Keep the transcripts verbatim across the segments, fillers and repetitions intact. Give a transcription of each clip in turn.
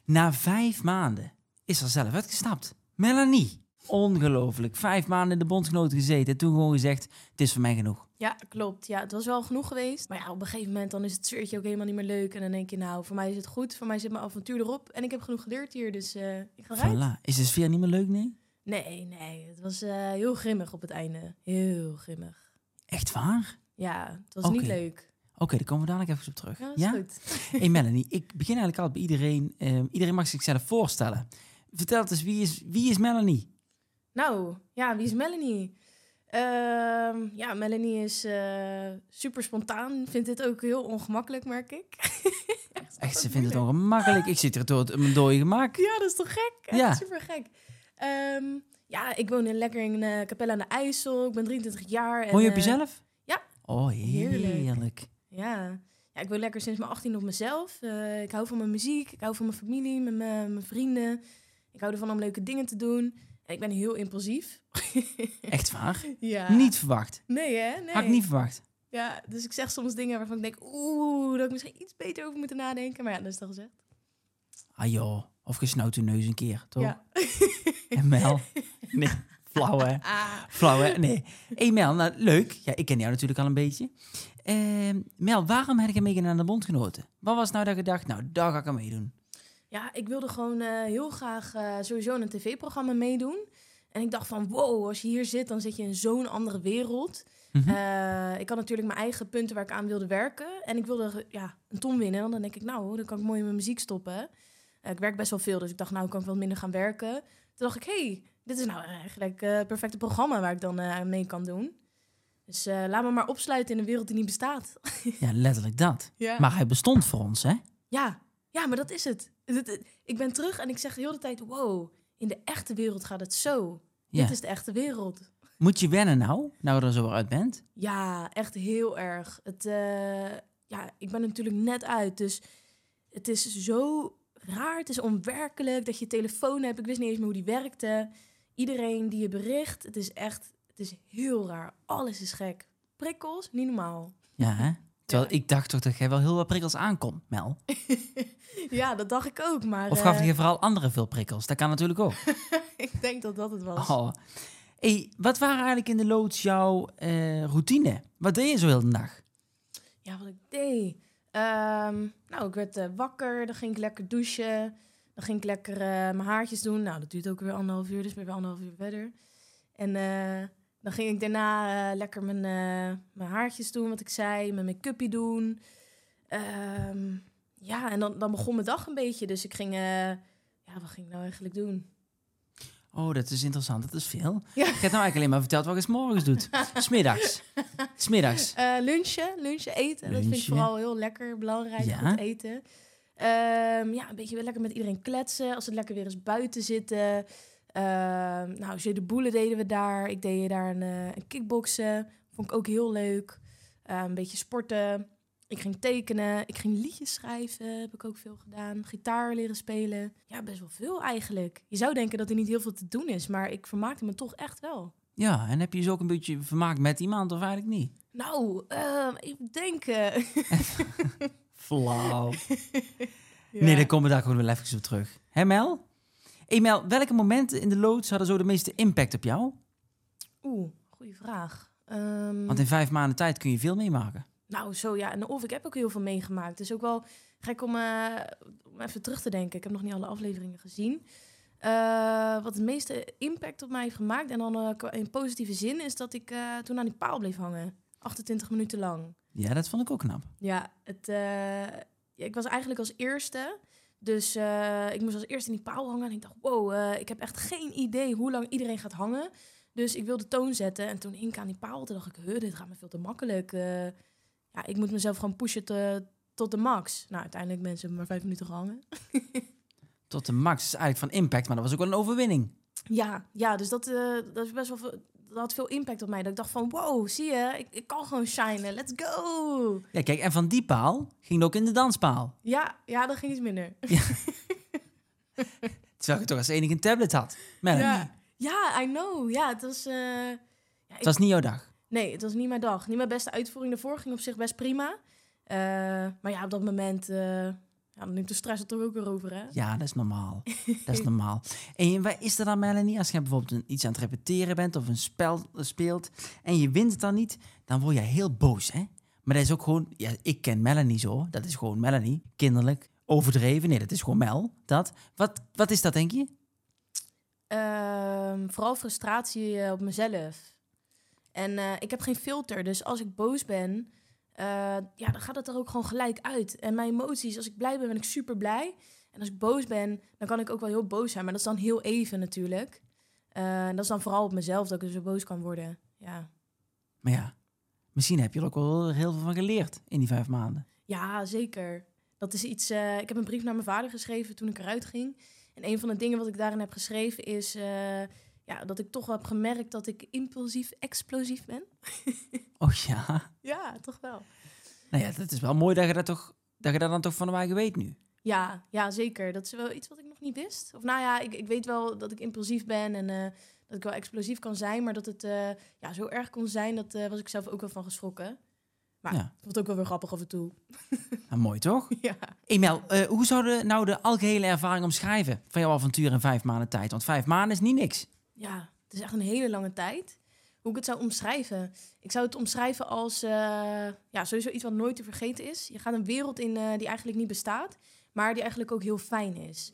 Na vijf maanden is er zelf uitgestapt. Melanie. Ongelooflijk. Vijf maanden in de bondgenoten gezeten. En toen gewoon gezegd, het is voor mij genoeg. Ja, klopt. Ja, het was wel genoeg geweest. Maar ja, op een gegeven moment dan is het sfeertje ook helemaal niet meer leuk. En dan denk je, nou, voor mij is het goed. Voor mij zit mijn avontuur erop. En ik heb genoeg geleerd hier, dus uh, ik ga eruit. Voilà. Is de sfeer niet meer leuk, nee? Nee, nee. Het was uh, heel grimmig op het einde. Heel grimmig. Echt waar? Ja, het was okay. niet leuk. Oké, okay, daar komen we dadelijk even op terug. Ja, dat is ja? goed. Hey Melanie, ik begin eigenlijk altijd bij iedereen. Uh, iedereen mag zichzelf voorstellen. Vertel eens, wie is, wie is Melanie? Nou, ja, wie is Melanie? Uh, ja, Melanie is uh, super spontaan. Vindt dit ook heel ongemakkelijk, merk ik. Echt, Echt ze vindt het ongemakkelijk. Ik zit er door mijn dode gemak. Ja, dat is toch gek? Echt ja. Super gek. Um, ja, ik woon in, lekker in uh, Capelle aan de IJssel. Ik ben drieëntwintig jaar. En, woon je op uh, jezelf? Ja. Oh, heerlijk. heerlijk. Ja. Ja, ik woon lekker sinds mijn achttien op mezelf. Uh, ik hou van mijn muziek. Ik hou van mijn familie, met mijn, mijn vrienden. Ik hou ervan om leuke dingen te doen. En ik ben heel impulsief. Echt waar? Ja. Niet verwacht? Nee, hè? Nee. Had ik niet verwacht. Ja, dus ik zeg soms dingen waarvan ik denk... Oeh, dat ik misschien iets beter over moeten nadenken. Maar ja, dat is dan gezegd. Ah joh, of gesnauwd je neus een keer, toch? Ja. En Mel? Nee, flauw hè? Ah. Flauw hè? Nee. Hey Mel, nou leuk. Ja, ik ken jou natuurlijk al een beetje. Uh, Mel, waarom heb je meegedaan aan de bondgenoten? Wat was nou dat je dacht, nou, daar ga ik aan meedoen? Ja, ik wilde gewoon uh, heel graag uh, sowieso een tv-programma meedoen. En ik dacht van, wow, als je hier zit, dan zit je in zo'n andere wereld. Mm-hmm. Uh, ik had natuurlijk mijn eigen punten waar ik aan wilde werken. En ik wilde ja, een ton winnen. En dan denk ik, nou, dan kan ik mooi in mijn muziek stoppen. Uh, ik werk best wel veel, dus ik dacht, nou, kan ik wat minder gaan werken. Toen dacht ik, hé, hey, dit is nou eigenlijk het uh, perfecte programma waar ik dan uh, mee kan doen. Dus uh, laat me maar opsluiten in een wereld die niet bestaat. Ja, letterlijk dat. Ja. Maar hij bestond voor ons, hè? Ja, ja, maar dat is het. Ik ben terug en ik zeg de hele tijd, wow, in de echte wereld gaat het zo. Ja. Dit is de echte wereld. Moet je wennen nou, nou je er zo uit bent? Ja, echt heel erg. Het, uh, ja, ik ben er natuurlijk net uit, dus het is zo raar. Het is onwerkelijk dat je telefoon hebt. Ik wist niet eens meer hoe die werkte. Iedereen die je bericht, het is echt, het is heel raar. Alles is gek. Prikkels, niet normaal. Ja, hè? Terwijl ja. ik dacht toch dat jij wel heel wat prikkels aankomt, Mel. Ja, dat dacht ik ook, maar... Of gaf uh... je vooral andere veel prikkels? Dat kan natuurlijk ook. Ik denk dat dat het was. Oh. Hey, wat waren eigenlijk in de loods jouw uh, routine? Wat deed je zo heel de dag? Ja, wat ik deed? Um, nou, ik werd uh, wakker, dan ging ik lekker douchen. Dan ging ik lekker uh, mijn haartjes doen. Nou, dat duurt ook weer anderhalf uur, dus ben ik weer anderhalf uur verder. En uh, dan ging ik daarna uh, lekker mijn, uh, mijn haartjes doen, wat ik zei. Mijn make-upje doen. Um, ja, en dan, dan begon mijn dag een beetje. Dus ik ging... Uh, ja, wat ging ik nou eigenlijk doen? Oh, dat is interessant. Dat is veel. Ja. Ik heb nou eigenlijk alleen maar verteld wat je 's morgens doet. 'Smiddags. 'Smiddags. Uh, lunchen, lunchen, eten. Lunchen. Dat vind ik vooral heel lekker, belangrijk, ja. goed eten. Um, ja, een beetje weer lekker met iedereen kletsen. Als het lekker weer eens buiten zitten. Um, nou, Jeu de Boule deden we daar. Ik deed daar een, uh, een kickboksen. Vond ik ook heel leuk. Uh, een beetje sporten. Ik ging tekenen, ik ging liedjes schrijven, heb ik ook veel gedaan. Gitaar leren spelen. Ja, best wel veel eigenlijk. Je zou denken dat er niet heel veel te doen is, maar ik vermaakte me toch echt wel. Ja, en heb je je ook een beetje vermaakt met iemand of eigenlijk niet? Nou, uh, even denken. Flauw. Ja. Nee, dan komen we daar gewoon wel even op terug. Hé Mel? Hey Mel, welke momenten in de loods hadden zo de meeste impact op jou? Oeh, goede vraag. Um... Want in vijf maanden tijd kun je veel meemaken. Nou, zo ja. En of ik heb ook heel veel meegemaakt. Het is ook wel gek om, uh, om even terug te denken. Ik heb nog niet alle afleveringen gezien. Uh, wat het meeste impact op mij heeft gemaakt, en dan uh, in positieve zin, is dat ik uh, toen aan die paal bleef hangen. achtentwintig minuten lang. Ja, dat vond ik ook knap. Ja, het, uh, ik was eigenlijk als eerste. Dus uh, ik moest als eerste in die paal hangen. En ik dacht, wow, uh, ik heb echt geen idee hoe lang iedereen gaat hangen. Dus ik wilde toon zetten. En toen hing ik aan die paal. Toen dacht ik, huh, dit gaat me veel te makkelijk. Uh, ja, ik moet mezelf gewoon pushen te, tot de max. Nou, uiteindelijk mensen maar vijf minuten gehangen. Tot de max is eigenlijk van impact, maar dat was ook wel een overwinning. Ja, ja dus dat, uh, dat is best wel veel, dat had veel impact op mij. Dat ik dacht van, wow, zie je, ik, ik kan gewoon shinen, let's go. Ja, kijk, en van die paal ging het ook in de danspaal. Ja, ja, dat ging iets minder. Ja. Terwijl je toch als enige een tablet had. Ja. ja, I know. Ja, het was... Uh, ja, het was ik, niet jouw dag? Nee, het was niet mijn dag. Niet mijn beste uitvoering daarvoor, ging op zich best prima. Uh, maar ja, op dat moment... Uh, Ja, dan neemt de stress er toch ook weer over, hè? Ja, dat is normaal. Dat is normaal. En wat is er dan, Melanie, als je bijvoorbeeld een, iets aan het repeteren bent of een spel speelt en je wint het dan niet, dan word je heel boos, hè? Maar dat is ook gewoon, ja, ik ken Melanie zo, dat is gewoon Melanie, kinderlijk, overdreven. Nee, dat is gewoon Mel, dat. Wat, wat is dat, denk je? Um, vooral frustratie uh, op mezelf. En uh, ik heb geen filter, dus als ik boos ben, uh, ja, dan gaat het er ook gewoon gelijk uit. En mijn emoties, als ik blij ben, ben ik super blij. En als ik boos ben, dan kan ik ook wel heel boos zijn. Maar dat is dan heel even natuurlijk. Uh, dat is dan vooral op mezelf dat ik zo boos kan worden. Ja. Maar ja, misschien heb je er ook wel heel veel van geleerd in die vijf maanden. Ja, zeker. Dat is iets. Uh, ik heb een brief naar mijn vader geschreven toen ik eruit ging. En een van de dingen wat ik daarin heb geschreven is uh, ja, dat ik toch wel heb gemerkt dat ik impulsief, explosief ben. Oh ja? Ja, toch wel. Nou ja, het is wel mooi dat je dat, toch, dat je dat dan toch van de wagen weet nu. Ja, ja, zeker. Dat is wel iets wat ik nog niet wist. Of nou ja, ik, ik weet wel dat ik impulsief ben en uh, dat ik wel explosief kan zijn. Maar dat het uh, ja, zo erg kon zijn, dat uh, was ik zelf ook wel van geschrokken. Maar ja. Het wordt ook wel weer grappig af en toe. Nou, mooi toch? Ja. Emel, uh, hoe zou je nou de algehele ervaring omschrijven van jouw avontuur in vijf maanden tijd? Want vijf maanden is niet niks. Ja, het is echt een hele lange tijd. Hoe ik het zou omschrijven? Ik zou het omschrijven als uh, ja, sowieso iets wat nooit te vergeten is. Je gaat een wereld in uh, die eigenlijk niet bestaat, maar die eigenlijk ook heel fijn is.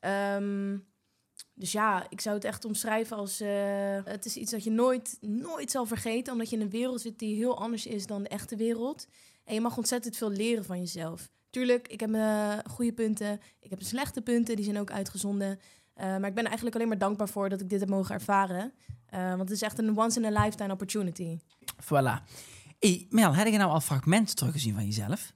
Um, dus ja, ik zou het echt omschrijven als uh, het is iets dat je nooit, nooit zal vergeten, omdat je in een wereld zit die heel anders is dan de echte wereld. En je mag ontzettend veel leren van jezelf. Tuurlijk, ik heb mijn goede punten, ik heb mijn slechte punten, die zijn ook uitgezonden. Uh, maar ik ben eigenlijk alleen maar dankbaar voor dat ik dit heb mogen ervaren. Uh, want het is echt een once-in-a-lifetime opportunity. Voilà. Hey, Mel, heb je nou al fragmenten teruggezien van jezelf?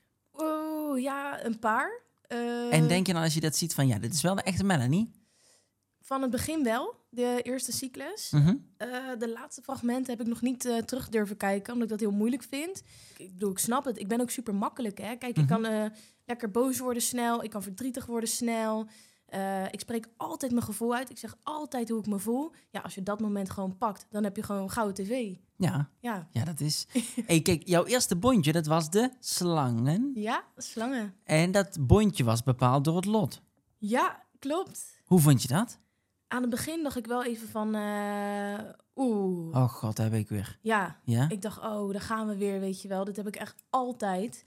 Oh, ja, een paar. Uh, en denk je dan als je dat ziet van, ja, dit is wel de echte Melanie? Van het begin wel, de eerste cyclus. Mm-hmm. Uh, de laatste fragmenten heb ik nog niet uh, terug durven kijken, omdat ik dat heel moeilijk vind. Ik bedoel, ik snap het. Ik ben ook super makkelijk, hè. Kijk, mm-hmm. ik kan uh, lekker boos worden snel. Ik kan verdrietig worden snel. Uh, ik spreek altijd mijn gevoel uit. Ik zeg altijd hoe ik me voel. Ja, als je dat moment gewoon pakt, dan heb je gewoon gouden tv. Ja, ja. ja dat is... Hey, kijk, jouw eerste bondje, dat was de slangen. Ja, slangen. En dat bondje was bepaald door het lot. Ja, klopt. Hoe vond je dat? Aan het begin dacht ik wel even van... Uh, oeh. Oh god, daar heb ik weer. Ja, ja, ik dacht, oh, daar gaan we weer, weet je wel. Dit heb ik echt altijd...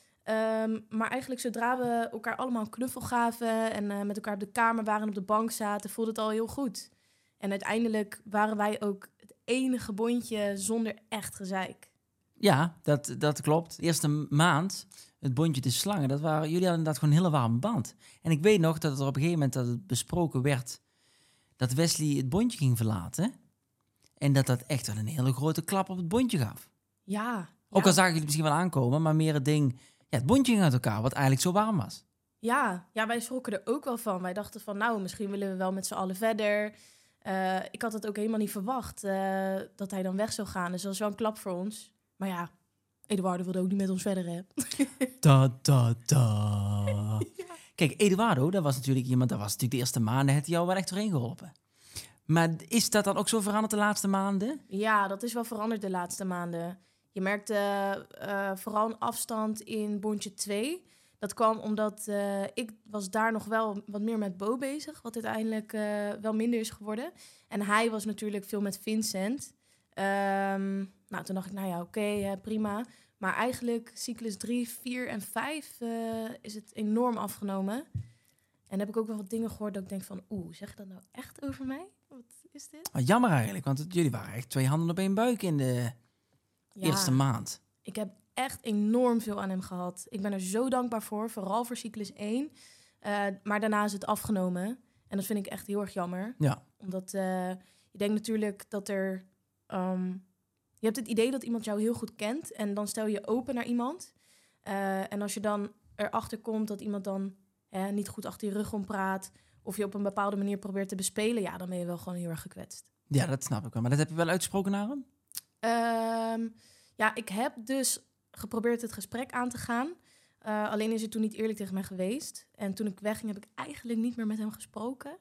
Um, maar eigenlijk zodra we elkaar allemaal een knuffel gaven en uh, met elkaar op de kamer waren en op de bank zaten, voelde het al heel goed. En uiteindelijk waren wij ook het enige bondje zonder echt gezeik. Ja, dat, dat klopt. De eerste maand, het bondje de slangen, dat waren, jullie hadden inderdaad gewoon een hele warme band. En ik weet nog dat het er op een gegeven moment dat het besproken werd dat Wesley het bondje ging verlaten. En dat dat echt wel een hele grote klap op het bondje gaf. Ja. Ook ja. al zagen jullie het misschien wel aankomen, maar meer het ding... Ja, het bondje ging uit elkaar, wat eigenlijk zo warm was. Ja, ja, wij schrokken er ook wel van. Wij dachten van, nou, misschien willen we wel met z'n allen verder. Uh, ik had het ook helemaal niet verwacht uh, dat hij dan weg zou gaan. Dus dat was wel een klap voor ons. Maar ja, Eduardo wilde ook niet met ons verder, hè. Da, da, da. Ja. Kijk, Eduardo, dat was natuurlijk iemand... Dat was natuurlijk de eerste maanden, heeft hij jou wel echt doorheen geholpen. Maar is dat dan ook zo veranderd de laatste maanden? Ja, dat is wel veranderd de laatste maanden. Je merkte uh, vooral een afstand in bondje twee. Dat kwam omdat uh, ik was daar nog wel wat meer met Bo bezig, wat uiteindelijk uh, wel minder is geworden. En hij was natuurlijk veel met Vincent. Um, nou, toen dacht ik, nou ja, oké, okay, uh, prima. Maar eigenlijk cyclus drie, vier en vijf uh, is het enorm afgenomen. En heb ik ook wel wat dingen gehoord dat ik denk van, oeh, zeg je dat nou echt over mij? Wat is dit? Maar jammer eigenlijk, want het, jullie waren echt twee handen op één buik in de... Ja, eerste maand. Ik heb echt enorm veel aan hem gehad. Ik ben er zo dankbaar voor, vooral voor cyclus één. Uh, maar daarna is het afgenomen. En dat vind ik echt heel erg jammer. Ja. Omdat uh, je denkt natuurlijk dat er... Um, je hebt het idee dat iemand jou heel goed kent. En dan stel je open naar iemand. Uh, en als je dan erachter komt dat iemand dan uh, niet goed achter je rug om praat... of je op een bepaalde manier probeert te bespelen... ja, dan ben je wel gewoon heel erg gekwetst. Ja, dat snap ik wel. Maar dat heb je wel uitgesproken naar hem? Um, ja, ik heb dus geprobeerd het gesprek aan te gaan. Uh, alleen is hij toen niet eerlijk tegen mij geweest. En toen ik wegging heb ik eigenlijk niet meer met hem gesproken.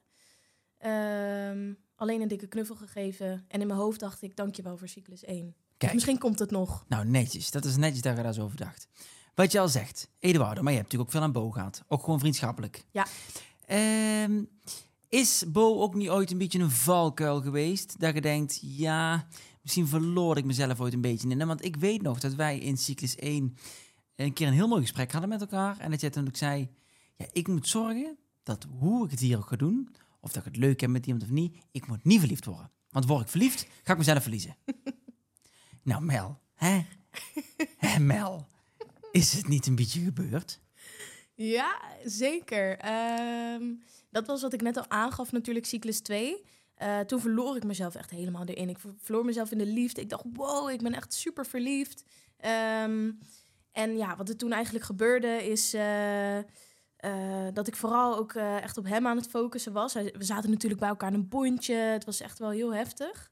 Um, alleen een dikke knuffel gegeven. En in mijn hoofd dacht ik, dankjewel voor cyclus één. Dus misschien komt het nog. Nou, netjes. Dat is netjes dat je daar zo over dacht. Wat je al zegt, Eduardo, maar je hebt natuurlijk ook veel aan Bo gehad. Ook gewoon vriendschappelijk. Ja. Ehm, is Bo ook niet ooit een beetje een valkuil geweest? Dat je denkt, ja, misschien verloor ik mezelf ooit een beetje in. Want ik weet nog dat wij in cyclus één een keer een heel mooi gesprek hadden met elkaar. En dat jij toen ook zei, ja, ik moet zorgen dat hoe ik het hier ook ga doen, of dat ik het leuk heb met iemand of niet, ik moet niet verliefd worden. Want word ik verliefd, ga ik mezelf verliezen. Nou, Mel, hè? Hè, Mel? Is het niet een beetje gebeurd? Ja, zeker. Ehm, dat was wat ik net al aangaf natuurlijk, cyclus twee. Uh, toen verloor ik mezelf echt helemaal erin. Ik verloor mezelf in de liefde. Ik dacht, wow, ik ben echt super verliefd. Um, en ja, wat er toen eigenlijk gebeurde is uh, uh, dat ik vooral ook uh, echt op hem aan het focussen was. We zaten natuurlijk bij elkaar in een bondje. Het was echt wel heel heftig.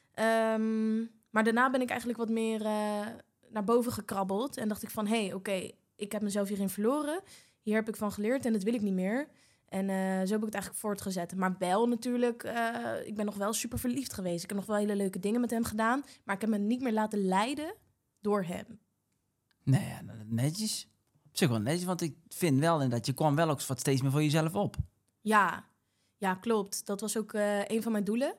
Um, maar daarna ben ik eigenlijk wat meer uh, naar boven gekrabbeld. En dacht ik van, hé, hey, oké, okay, ik heb mezelf hierin verloren. Hier heb ik van geleerd en dat wil ik niet meer. En uh, zo heb ik het eigenlijk voortgezet. Maar wel natuurlijk, uh, ik ben nog wel super verliefd geweest. Ik heb nog wel hele leuke dingen met hem gedaan. Maar ik heb me niet meer laten leiden door hem. Nee, ja, netjes. Op zich wel netjes, want ik vind wel dat je kwam wel ook wat steeds meer voor jezelf op. Ja, ja, klopt. Dat was ook uh, een van mijn doelen.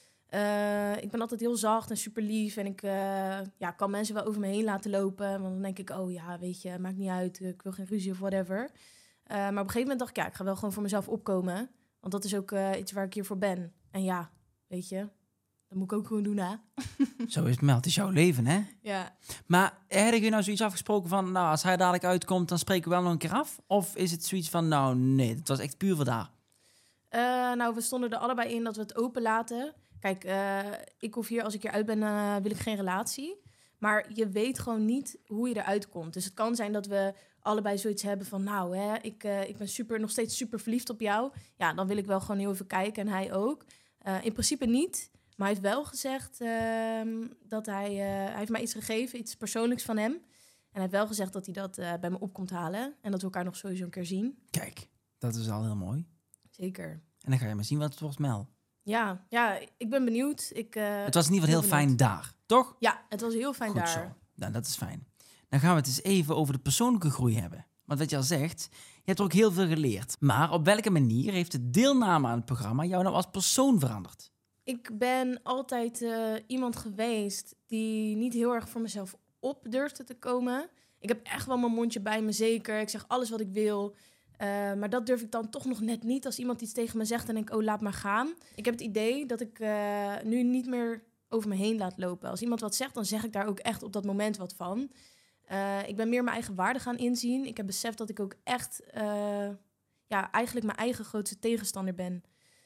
Uh, ik ben altijd heel zacht en super lief. En ik uh, ja, kan mensen wel over me heen laten lopen. Want dan denk ik, oh ja, weet je, maakt niet uit. Ik wil geen ruzie of whatever. Uh, maar op een gegeven moment dacht ik, ja, ik ga wel gewoon voor mezelf opkomen. Want dat is ook uh, iets waar ik hier voor ben. En ja, weet je, dat moet ik ook gewoon doen, hè? Zo is het, Mel. Het is jouw leven, hè? Ja. Maar heb je nou zoiets afgesproken van, nou, als hij dadelijk uitkomt, dan spreken we wel nog een keer af? Of is het zoiets van, nou, nee, het was echt puur voor daar? Uh, nou, we stonden er allebei in dat we het open laten. Kijk, uh, ik hoef hier, als ik hier uit ben, uh, wil ik geen relatie. Maar je weet gewoon niet hoe je eruit komt. Dus het kan zijn dat we allebei zoiets hebben van, nou, hè, ik, uh, ik ben super, nog steeds super verliefd op jou. Ja, dan wil ik wel gewoon heel even kijken en hij ook. Uh, in principe niet, maar hij heeft wel gezegd uh, dat hij, uh, hij heeft mij iets gegeven, iets persoonlijks van hem. En hij heeft wel gezegd dat hij dat uh, bij me op komt halen en dat we elkaar nog sowieso een keer zien. Kijk, dat is al heel mooi. Zeker. En dan ga je maar zien wat het wordt, Mel. Ja, ja, ik ben benieuwd. Ik, uh, het was in ieder geval heel fijn daar, toch? Ja, het was heel fijn Goed daar. Zo. Nou, dat is fijn. Dan gaan we het eens even over de persoonlijke groei hebben. Want wat je al zegt, je hebt er ook heel veel geleerd. Maar op welke manier heeft de deelname aan het programma jou nou als persoon veranderd? Ik ben altijd uh, iemand geweest die niet heel erg voor mezelf op durfde te komen. Ik heb echt wel mijn mondje bij me, zeker. Ik zeg alles wat ik wil. Uh, maar dat durf ik dan toch nog net niet. Als iemand iets tegen me zegt, dan denk ik, oh, laat maar gaan. Ik heb het idee dat ik uh, nu niet meer over me heen laat lopen. Als iemand wat zegt, dan zeg ik daar ook echt op dat moment wat van. Uh, ik ben meer mijn eigen waarde gaan inzien. Ik heb beseft dat ik ook echt uh, ja, eigenlijk mijn eigen grootste tegenstander ben.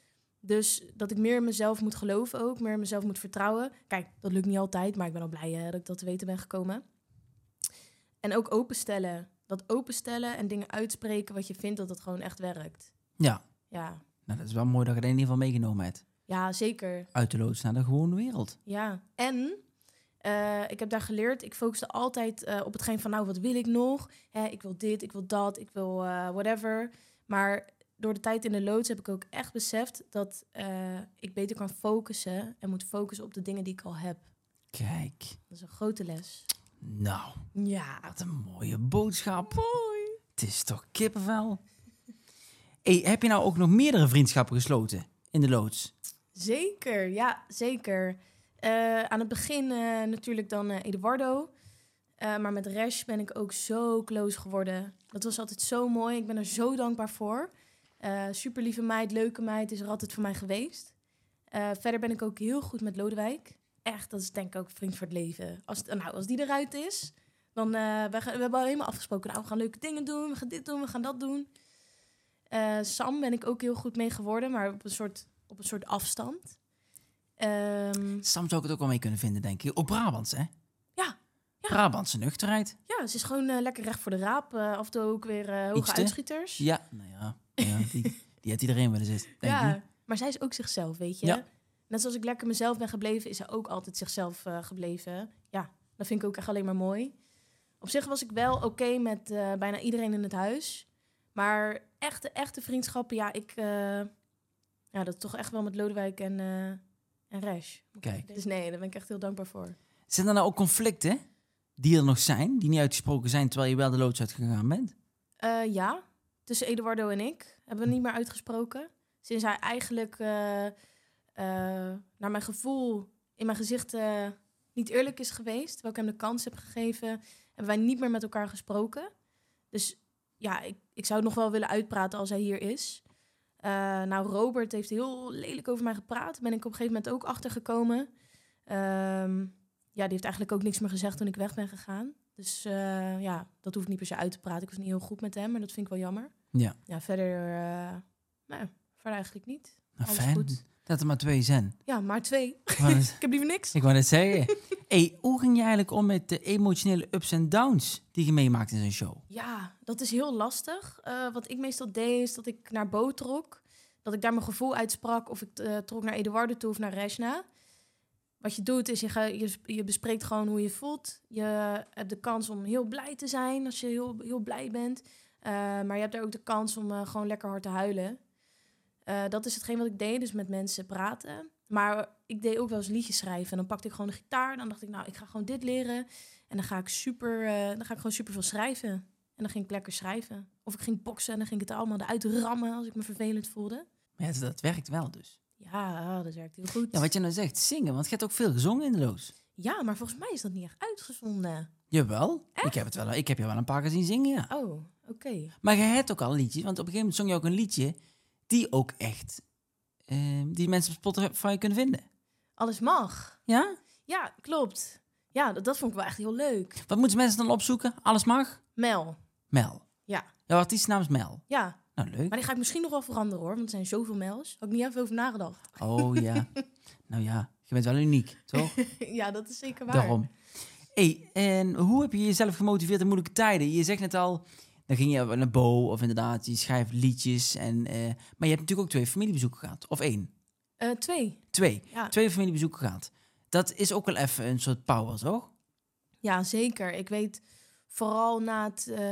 Dus dat ik meer in mezelf moet geloven ook, meer in mezelf moet vertrouwen. Kijk, dat lukt niet altijd, maar ik ben al blij uh, dat ik dat te weten ben gekomen. En ook openstellen. Dat openstellen en dingen uitspreken wat je vindt, dat het gewoon echt werkt. Ja. Ja. Nou, dat is wel mooi dat je het in ieder geval meegenomen hebt. Ja, zeker. Uit de loods naar de gewone wereld. Ja, en uh, ik heb daar geleerd, ik focuste altijd uh, op hetgeen van, nou, wat wil ik nog? Hè, ik wil dit, ik wil dat, ik wil uh, whatever. Maar door de tijd in de loods heb ik ook echt beseft dat uh, ik beter kan focussen en moet focussen op de dingen die ik al heb. Kijk. Dat is een grote les. Nou, ja, wat een mooie boodschap. Mooi. Het is toch kippenvel. Hey, heb je nou ook nog meerdere vriendschappen gesloten in de loods? Zeker, ja, zeker. Uh, aan het begin uh, natuurlijk dan uh, Eduardo. Uh, maar met Resh ben ik ook zo close geworden. Dat was altijd zo mooi. Ik ben er zo dankbaar voor. Uh, super lieve meid, leuke meid, is er altijd voor mij geweest. Uh, verder ben ik ook heel goed met Lodewijk. Echt, dat is denk ik ook vriend voor het leven. Als, nou, als die eruit is, dan uh, we, gaan, we hebben al helemaal afgesproken. Nou, we gaan leuke dingen doen, we gaan dit doen, we gaan dat doen. Uh, Sam ben ik ook heel goed mee geworden, maar op een soort, op een soort afstand. Um, Sam zou ik het ook wel mee kunnen vinden, denk ik. Ook Brabants, hè? Ja. ja. Brabantse nuchterheid. Ja, ze is gewoon uh, lekker recht voor de raap. Uh, af en toe ook weer uh, hoge uitschieters. Ja, nou ja, ja die, die heeft iedereen wel eens zitten. Ja, ik. Maar zij is ook zichzelf, weet je. Ja. Net zoals ik lekker mezelf ben gebleven, is zij ook altijd zichzelf uh, gebleven. Ja, dat vind ik ook echt alleen maar mooi. Op zich was ik wel oké okay met uh, bijna iedereen in het huis. Maar echte, echte vriendschappen, ja, ik... Uh, ja, dat is toch echt wel met Lodewijk en, uh, en Resh. Kijk. Dus nee, daar ben ik echt heel dankbaar voor. Zijn er nou ook conflicten die er nog zijn, die niet uitgesproken zijn, terwijl je wel de loods uitgegaan bent? Uh, ja, tussen Eduardo en ik hebben we niet meer uitgesproken. Sinds hij eigenlijk, uh, uh, naar mijn gevoel, in mijn gezicht uh, niet eerlijk is geweest, terwijl ik hem de kans heb gegeven, hebben wij niet meer met elkaar gesproken. Dus ja, ik, ik zou het nog wel willen uitpraten als hij hier is. Uh, nou, Robert heeft heel lelijk over mij gepraat. Daar ben ik op een gegeven moment ook achtergekomen. Um, ja, die heeft eigenlijk ook niks meer gezegd toen ik weg ben gegaan. Dus uh, ja, dat hoef ik niet per se uit te praten. Ik was niet heel goed met hem, maar dat vind ik wel jammer. Ja, ja verder, uh, nou, verder eigenlijk niet. Nou, Alles fijn goed. Dat er maar twee zijn. Ja, maar twee. Ik, het... ik heb liever niks. Ik wou net zeggen. Hey, hoe ging je eigenlijk om met de emotionele ups en downs die je meemaakt in zo'n show? Ja, dat is heel lastig. Uh, wat ik meestal deed, is dat ik naar Bo trok. Dat ik daar mijn gevoel uitsprak. Of ik uh, trok naar Eduardo toe of naar Reshna. Wat je doet, is je, ga, je, je bespreekt gewoon hoe je voelt. Je hebt de kans om heel blij te zijn als je heel, heel blij bent. Uh, maar je hebt er ook de kans om uh, gewoon lekker hard te huilen. Uh, dat is hetgeen wat ik deed, dus met mensen praten. Maar ik deed ook wel eens liedjes schrijven. En dan pakte ik gewoon de gitaar. En dan dacht ik, nou, ik ga gewoon dit leren. En dan ga ik, super, uh, dan ga ik gewoon super veel schrijven. En dan ging ik lekker schrijven. Of ik ging boksen en dan ging ik het er allemaal eruit rammen als ik me vervelend voelde. Ja, dat werkt wel dus. Ja, dat werkt heel goed. Ja, wat je nou zegt, zingen. Want je hebt ook veel gezongen in de loos. Ja, maar volgens mij is dat niet echt uitgezonden. Jawel. Echt? Ik heb, het wel, ik heb je wel een paar keer zien zingen, ja. Oh, oké. Okay. Maar je hebt ook al liedjes. Want op een gegeven moment zong je ook een liedje die ook echt... Uh, die mensen op Spotify kunnen vinden. Alles mag. Ja? Ja, klopt. Ja, dat, dat vond ik wel echt heel leuk. Wat moeten mensen dan opzoeken? Alles mag? Mel. Mel. Ja. Jouw artiestennaam is Mel? Ja. Nou, leuk. Maar die ga ik misschien nog wel veranderen, hoor. Want er zijn zoveel Mels. Had ik niet even over nagedacht. Oh, ja. Nou ja, je bent wel uniek, toch? Ja, dat is zeker waar. Daarom. Hey, en hoe heb je jezelf gemotiveerd in moeilijke tijden? Je zegt net al, dan ging je naar Bo, of inderdaad, je schrijft liedjes. En, uh, maar je hebt natuurlijk ook twee familiebezoeken gehad. Of één? Uh, twee. Twee. Ja. Twee familiebezoeken gehad. Dat is ook wel even een soort power, toch? Ja, zeker. Ik weet vooral na het, uh,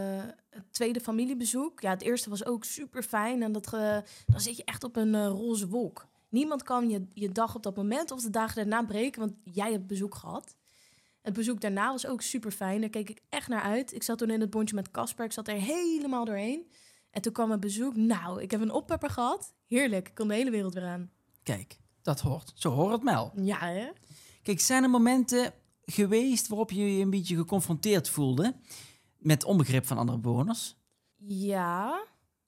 het tweede familiebezoek. Ja, het eerste was ook super fijn. En dat, uh, dan zit je echt op een uh, roze wolk. Niemand kan je, je dag op dat moment of de dagen daarna breken, want jij hebt bezoek gehad. Het bezoek daarna was ook super fijn. Daar keek ik echt naar uit. Ik zat toen in het bondje met Casper. Ik zat er helemaal doorheen. En toen kwam het bezoek. Nou, ik heb een oppepper gehad. Heerlijk. Ik kon de hele wereld weer aan. Kijk, dat hoort. Zo hoort het Mel. Ja, hè? Kijk, zijn er momenten geweest waarop je je een beetje geconfronteerd voelde met onbegrip van andere bewoners? Ja.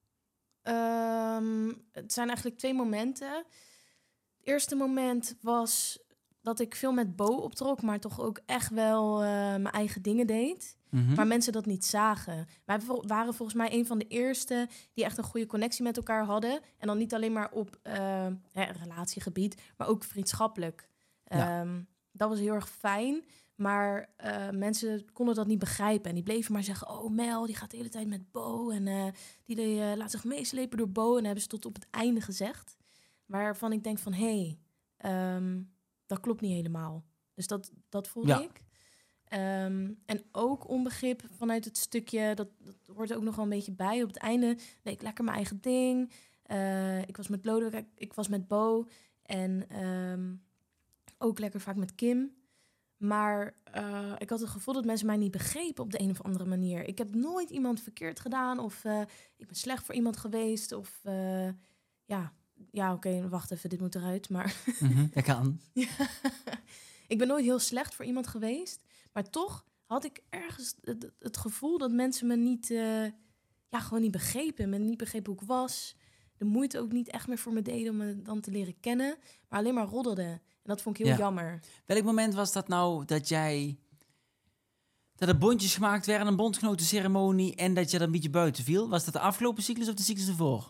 Um, het zijn eigenlijk twee momenten. Het eerste moment was dat ik veel met Bo optrok, maar toch ook echt wel uh, mijn eigen dingen deed. Mm-hmm. Maar mensen dat niet zagen. Wij waren volgens mij een van de eerste die echt een goede connectie met elkaar hadden. En dan niet alleen maar op uh, hè, relatiegebied, maar ook vriendschappelijk. Ja. Um, dat was heel erg fijn. Maar uh, mensen konden dat niet begrijpen. En die bleven maar zeggen, oh Mel, die gaat de hele tijd met Bo. En uh, die uh, laat zich meeslepen door Bo. En hebben ze tot op het einde gezegd. Waarvan ik denk van, hé, hey, um, dat klopt niet helemaal. Dus dat, dat voelde ja. ik. Um, en ook onbegrip vanuit het stukje, dat, dat hoort er ook nog wel een beetje bij. Op het einde deed ik lekker mijn eigen ding. Uh, ik was met Lodewijk, ik was met Bo. En um, ook lekker vaak met Kim. Maar uh, ik had het gevoel dat mensen mij niet begrepen op de een of andere manier. Ik heb nooit iemand verkeerd gedaan of uh, ik ben slecht voor iemand geweest. Of uh, ja, ja oké, okay, wacht even, dit moet eruit. Maar mm-hmm, dat kan. Ja. Ik ben nooit heel slecht voor iemand geweest. Maar toch had ik ergens het, het gevoel dat mensen me niet, uh, ja, gewoon niet begrepen. Me niet begrepen hoe ik was. De moeite ook niet echt meer voor me deden om me dan te leren kennen. Maar alleen maar roddelden. En dat vond ik heel ja. jammer. Welk moment was dat nou dat jij... dat er bondjes gemaakt werden, een bondgenotenceremonie... en dat je er een beetje buiten viel? Was dat de afgelopen cyclus of de cyclus ervoor?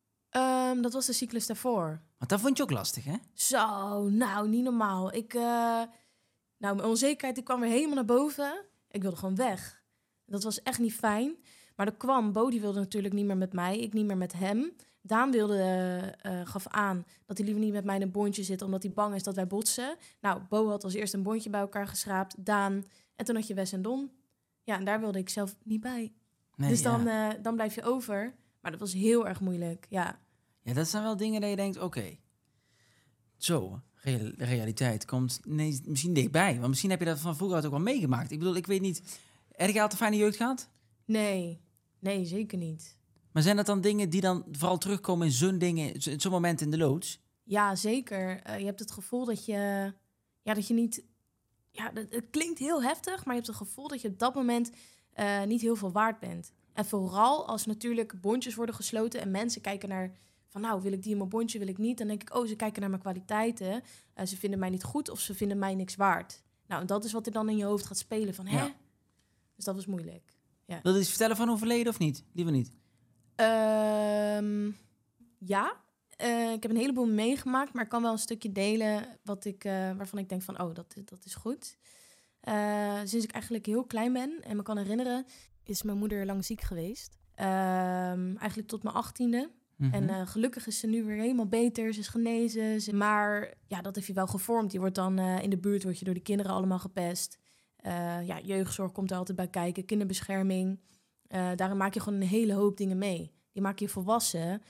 Um, dat was de cyclus daarvoor. Want dat vond je ook lastig, hè? Zo, nou, niet normaal. Ik, uh, nou, mijn onzekerheid die kwam weer helemaal naar boven. Ik wilde gewoon weg. Dat was echt niet fijn. Maar er kwam, Bo die wilde natuurlijk niet meer met mij. Ik niet meer met hem. Daan wilde, uh, gaf aan dat hij liever niet met mij in een bondje zit... omdat hij bang is dat wij botsen. Nou, Bo had als eerst een bondje bij elkaar geschraapt. Daan. En toen had je Wes en Don. Ja, en daar wilde ik zelf niet bij. Nee, dus dan, ja. uh, dan blijf je over. Maar dat was heel erg moeilijk, ja. Ja, dat zijn wel dingen dat je denkt, oké. Okay. Zo. Real- realiteit komt nee, misschien dichtbij. Want misschien heb je dat van vroeger uit ook wel meegemaakt. Ik bedoel, ik weet niet... Heb je altijd een fijne jeugd gehad? Nee, nee, zeker niet. Maar zijn dat dan dingen die dan vooral terugkomen in zo'n dingen, in zo'n moment in de loods? Ja, zeker. Uh, je hebt het gevoel dat je... Ja, dat je niet... Ja, dat, het klinkt heel heftig, maar je hebt het gevoel dat je op dat moment uh, niet heel veel waard bent. En vooral als natuurlijk bondjes worden gesloten en mensen kijken naar... van nou, wil ik die in mijn bondje, wil ik niet. Dan denk ik, oh, ze kijken naar mijn kwaliteiten. Uh, ze vinden mij niet goed of ze vinden mij niks waard. Nou, en dat is wat er dan in je hoofd gaat spelen van, hè? Ja. Dus dat was moeilijk. Ja. Wil je iets vertellen van een verleden of niet? Liever niet. Um, ja, uh, ik heb een heleboel meegemaakt, maar ik kan wel een stukje delen wat ik, uh, waarvan ik denk van, oh, dat, dat is goed. Uh, sinds ik eigenlijk heel klein ben en me kan herinneren, is mijn moeder lang ziek geweest. Um, eigenlijk tot mijn achttiende. Mm-hmm. En uh, gelukkig is ze nu weer helemaal beter, ze is genezen. Ze, maar ja, dat heeft je wel gevormd. Je wordt dan uh, in de buurt, word je door de kinderen allemaal gepest. Uh, ja, jeugdzorg komt er altijd bij kijken, kinderbescherming. Uh, daarin maak je gewoon een hele hoop dingen mee. Die maak je volwassen.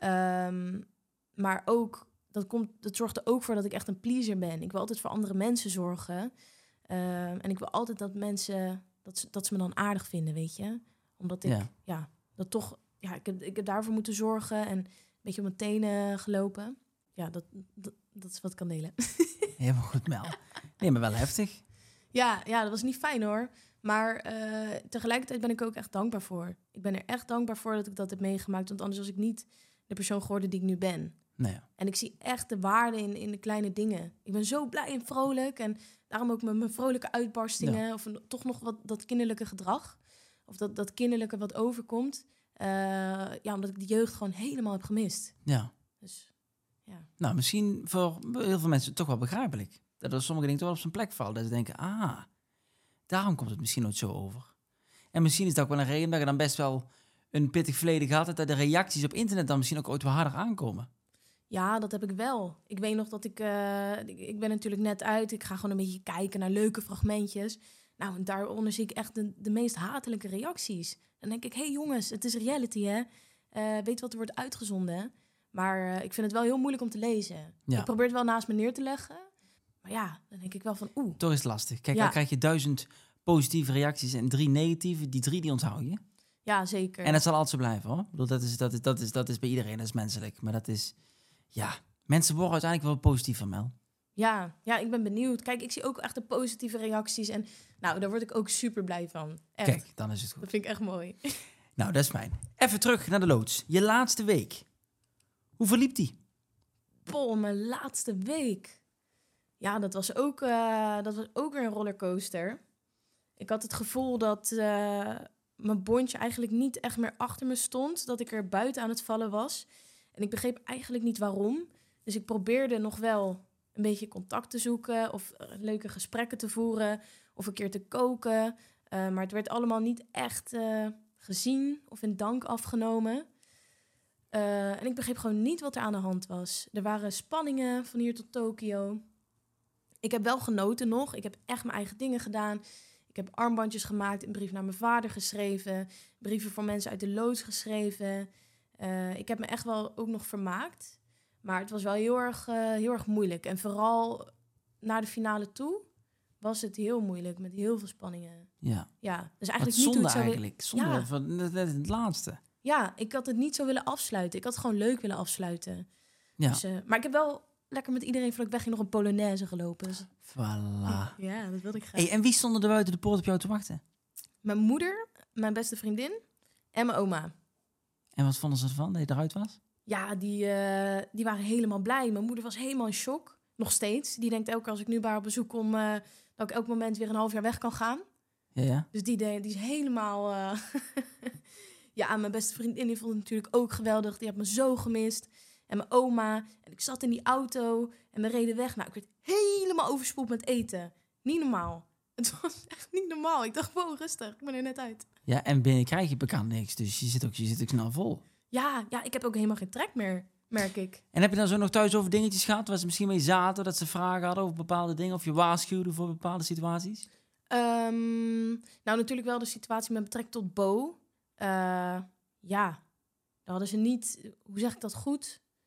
Um, maar ook, dat, komt, dat zorgt er ook voor dat ik echt een pleaser ben. Ik wil altijd voor andere mensen zorgen. Uh, en ik wil altijd dat mensen, dat ze, dat ze me dan aardig vinden, weet je. Omdat ik, ja, ja dat toch, ja, ik heb, ik heb daarvoor moeten zorgen en een beetje op mijn tenen gelopen. Ja, dat, dat, dat is wat ik kan delen. Helemaal goed, Mel. Nee, maar wel heftig. Ja, ja, dat was niet fijn hoor. Maar uh, tegelijkertijd ben ik ook echt dankbaar voor. Ik ben er echt dankbaar voor dat ik dat heb meegemaakt. Want anders was ik niet de persoon geworden die ik nu ben. Nee. En ik zie echt de waarde in, in de kleine dingen. Ik ben zo blij en vrolijk. En daarom ook met mijn vrolijke uitbarstingen. Ja. Of een, toch nog wat dat kinderlijke gedrag. Of dat, dat kinderlijke wat overkomt. Uh, ja, omdat ik de jeugd gewoon helemaal heb gemist. Ja. Dus, ja. Nou, misschien voor heel veel mensen toch wel begrijpelijk. Dat er sommige dingen toch wel op zijn plek vallen. Dat ze denken, ah... Daarom komt het misschien nooit zo over. En misschien is dat ook wel een reden dat je dan best wel een pittig verleden gehad hebt, dat de reacties op internet dan misschien ook ooit wel harder aankomen. Ja, dat heb ik wel. Ik weet nog dat ik... Uh, ik ben natuurlijk net uit. Ik ga gewoon een beetje kijken naar leuke fragmentjes. Nou, en daaronder zie ik echt de, de meest hatelijke reacties. Dan denk ik, hé hey jongens, het is reality, hè? Uh, weet wat er wordt uitgezonden. Maar uh, ik vind het wel heel moeilijk om te lezen. Ja. Ik probeer het wel naast me neer te leggen. Maar ja, dan denk ik wel van oeh. Toch is het lastig. Kijk, ja. dan krijg je duizend positieve reacties en drie negatieve. Die drie, die onthoud je. Ja, zeker. En dat zal altijd zo blijven, hoor. Ik bedoel, dat is, dat is, dat is, dat is bij iedereen, dat is menselijk. Maar dat is, ja... Mensen worden uiteindelijk wel positief van, Mel. Ja, ja, ik ben benieuwd. Kijk, ik zie ook echt de positieve reacties. En nou, daar word ik ook super blij van. Echt. Kijk, dan is het goed. Dat vind ik echt mooi. Nou, dat is fijn. Even terug naar de loods. Je laatste week. Hoe verliep die? Pol, mijn laatste week... Ja, dat was ook, uh, dat was ook weer een rollercoaster. Ik had het gevoel dat uh, mijn bondje eigenlijk niet echt meer achter me stond. Dat ik er buiten aan het vallen was. En ik begreep eigenlijk niet waarom. Dus ik probeerde nog wel een beetje contact te zoeken. Of uh, leuke gesprekken te voeren. Of een keer te koken. Uh, maar het werd allemaal niet echt uh, gezien of in dank afgenomen. Uh, en ik begreep gewoon niet wat er aan de hand was. Er waren spanningen van hier tot Tokio. Ik heb wel genoten nog. Ik heb echt mijn eigen dingen gedaan. Ik heb armbandjes gemaakt, een brief naar mijn vader geschreven. Brieven voor mensen uit de loods geschreven. Uh, ik heb me echt wel ook nog vermaakt. Maar het was wel heel erg, uh, heel erg moeilijk. En vooral naar de finale toe was het heel moeilijk. Met heel veel spanningen. Ja. Ja, dus eigenlijk Wat niet zonde hoe het zou eigenlijk. Zonde ja. van net het laatste. Ja, ik had het niet zo willen afsluiten. Ik had het gewoon leuk willen afsluiten. Ja. Dus, uh, maar ik heb wel... lekker met iedereen voordat ik wegging nog een Polonaise gelopen. Dus... Voilà. Ja, dat wilde ik graag. Hey, en wie stonden er buiten de poort op jou te wachten? Mijn moeder, mijn beste vriendin en mijn oma. En wat vonden ze ervan dat je eruit was? Ja, die, uh, die waren helemaal blij. Mijn moeder was helemaal in shock. Nog steeds. Die denkt elke keer als ik nu bij haar op bezoek kom... Uh, dat ik elk moment weer een half jaar weg kan gaan. Ja, ja. Dus die, die is helemaal... Uh... ja, mijn beste vriendin die vond het natuurlijk ook geweldig. Die had me zo gemist. En mijn oma. En ik zat in die auto en we reden weg. Nou, ik werd helemaal overspoeld met eten. Niet normaal. Het was echt niet normaal. Ik dacht, wow, rustig. Ik ben er net uit. Ja, en binnen krijg je bekend niks. Dus je zit ook, je zit ook snel vol. Ja, ja, ik heb ook helemaal geen trek meer, merk ik. En heb je dan zo nog thuis over dingetjes gehad? Waar ze misschien mee zaten, dat ze vragen hadden over bepaalde dingen? Of je waarschuwde voor bepaalde situaties? Um, nou, natuurlijk wel de situatie met betrekking tot Bo. Uh, ja, daar hadden ze niet... Hoe zeg ik dat goed?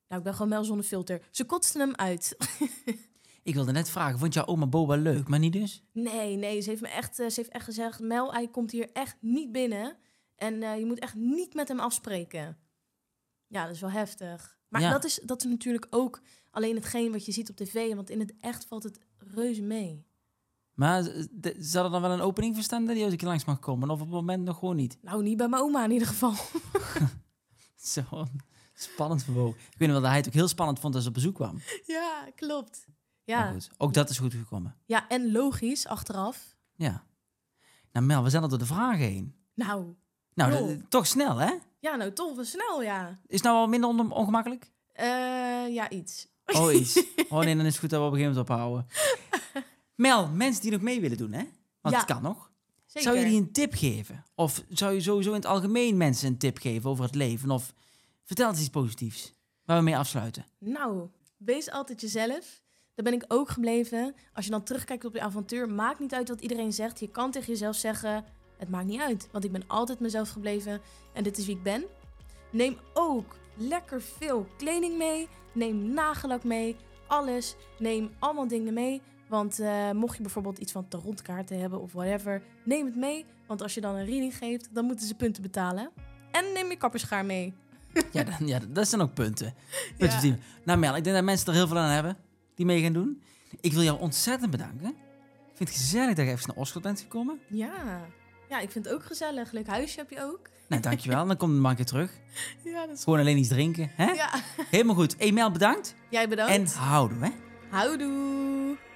Nou, ik ben gewoon Mel zonder filter. Ze kotste hem uit. Ik wilde net vragen, vond jouw oma Boba leuk, maar niet dus? Nee, nee, ze heeft me echt, uh, ze heeft echt gezegd... Mel, hij komt hier echt niet binnen. En uh, je moet echt niet met hem afspreken. Ja, dat is wel heftig. Maar ja. dat, is, dat is natuurlijk ook alleen hetgeen wat je ziet op tv. Want in het echt valt het reuze mee. Maar de, zal er dan wel een opening verstaan dat hij een keer langs mag komen? Of op het moment nog gewoon niet? Nou, niet bij mijn oma in ieder geval. Zo spannend verwogen. Ik weet nog wel dat hij het ook heel spannend vond als ze op bezoek kwam. Ja, klopt. Ja. Goed, ook dat is goed gekomen. Ja, en logisch, achteraf. Ja. Nou Mel, we zijn al door de vragen heen. Nou. Nou, de, toch snel, hè? Ja, nou toch wel snel, ja. Is het nou al minder on- ongemakkelijk? Uh, ja, iets. Oh, iets. Oh nee, dan is het goed dat we op een gegeven moment ophouden. Mel, mensen die nog mee willen doen, hè? Want ja. het kan nog. Zeker. Zou je die een tip geven? Of zou je sowieso in het algemeen mensen een tip geven over het leven? Of vertel eens iets positiefs waar we mee afsluiten. Nou, wees altijd jezelf. Daar ben ik ook gebleven. Als je dan terugkijkt op je avontuur, maakt niet uit wat iedereen zegt. Je kan tegen jezelf zeggen, het maakt niet uit. Want ik ben altijd mezelf gebleven en dit is wie ik ben. Neem ook lekker veel kleding mee. Neem nagellak mee. Alles. Neem allemaal dingen mee. Want uh, mocht je bijvoorbeeld iets van tarotkaarten hebben of whatever, neem het mee. Want als je dan een reading geeft, dan moeten ze punten betalen. En neem je kapperschaar mee. Ja, dan, ja, dat zijn ook punten. punten ja. Nou Mel, ik denk dat mensen er heel veel aan hebben die mee gaan doen. Ik wil jou ontzettend bedanken. Ik vind het gezellig dat je even naar Oschot bent gekomen. Ja. Ja, ik vind het ook gezellig. Leuk huisje heb je ook. Nou, dankjewel. Dan kom je maar een keer terug. Ja, dat is Gewoon goed. Alleen iets drinken. Hè? Ja. Helemaal goed. Hey Mel, bedankt. Jij bedankt. En houdoe, hè? Houdoe.